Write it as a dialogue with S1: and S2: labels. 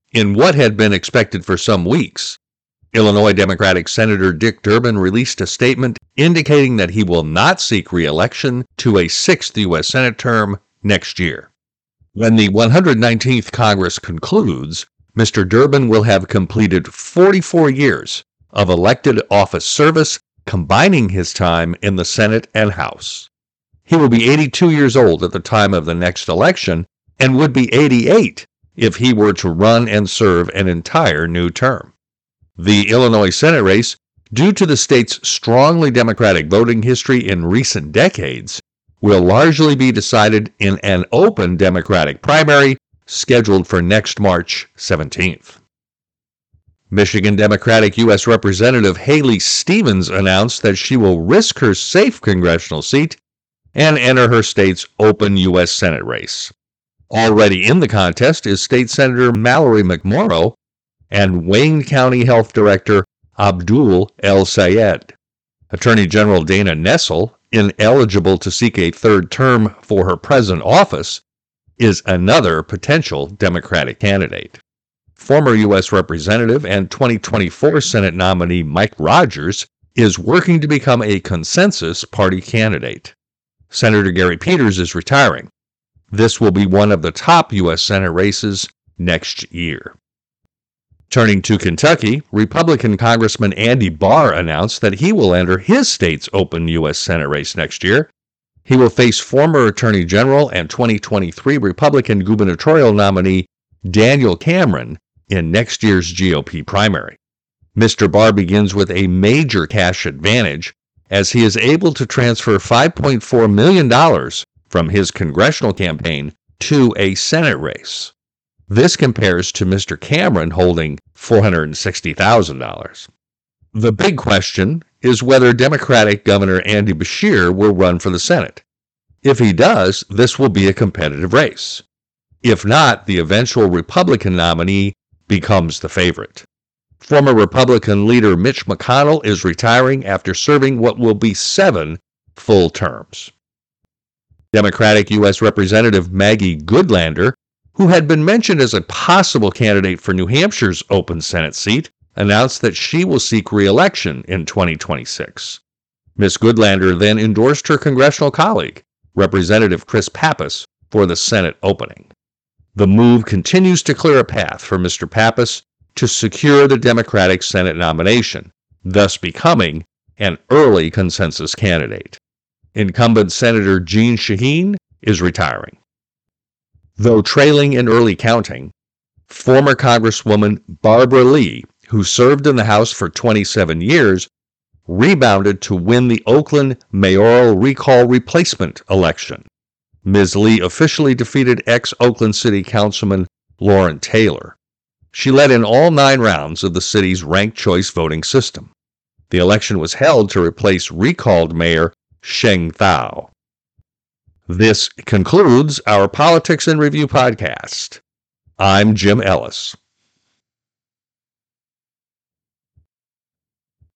S1: In what had been expected for some weeks, Illinois Democratic Senator Dick Durbin released a statement indicating that he will not seek re-election to a sixth U.S. Senate term next year. When the 119th Congress concludes, Mr. Durbin will have completed 44 years of elected office service, combining his time in the Senate and House. He will be 82 years old at the time of the next election and would be 88 if he were to run and serve an entire new term. The Illinois Senate race, due to the state's strongly Democratic voting history in recent decades, will largely be decided in an open Democratic primary scheduled for next March 17th. Michigan Democratic U.S. Representative Haley Stevens announced that she will risk her safe congressional seat and enter her state's open U.S. Senate race. Already in the contest is State Senator Mallory McMorrow and Wayne County Health Director Abdul El Sayed. Attorney General Dana Nessel, ineligible to seek a third term for her present office, is another potential Democratic candidate. Former U.S. Representative and 2024 Senate nominee Mike Rogers is working to become a consensus party candidate. Senator Gary Peters is retiring. This will be one of the top U.S. Senate races next year. Turning to Kentucky, Republican Congressman Andy Barr announced that he will enter his state's open U.S. Senate race next year. He will face former Attorney General and 2023 Republican gubernatorial nominee Daniel Cameron in next year's GOP primary. Mr. Barr begins with a major cash advantage as he is able to transfer $5.4 million from his congressional campaign to a Senate race. This compares to Mr. Cameron holding $460,000. The big question is whether Democratic Governor Andy Beshear will run for the Senate. If he does, this will be a competitive race. If not, the eventual Republican nominee becomes the favorite. Former Republican leader Mitch McConnell is retiring after serving what will be 7 full terms. Democratic U.S. Representative Maggie Goodlander, who had been mentioned as a possible candidate for New Hampshire's open Senate seat, announced that she will seek re-election in 2026. Ms. Goodlander then endorsed her congressional colleague, Representative Chris Pappas, for the Senate opening. The move continues to clear a path for Mr. Pappas to secure the Democratic Senate nomination, thus becoming an early consensus candidate. Incumbent Senator Jeanne Shaheen is retiring. Though trailing in early counting, former Congresswoman Barbara Lee, who served in the House for 27 years, rebounded to win the Oakland mayoral recall replacement election. Ms. Lee officially defeated ex-Oakland City Councilman Lauren Taylor. She led in all 9 rounds of the city's ranked choice voting system. The election was held to replace recalled Mayor Sheng Thao. This concludes our Politics in Review podcast. I'm Jim Ellis.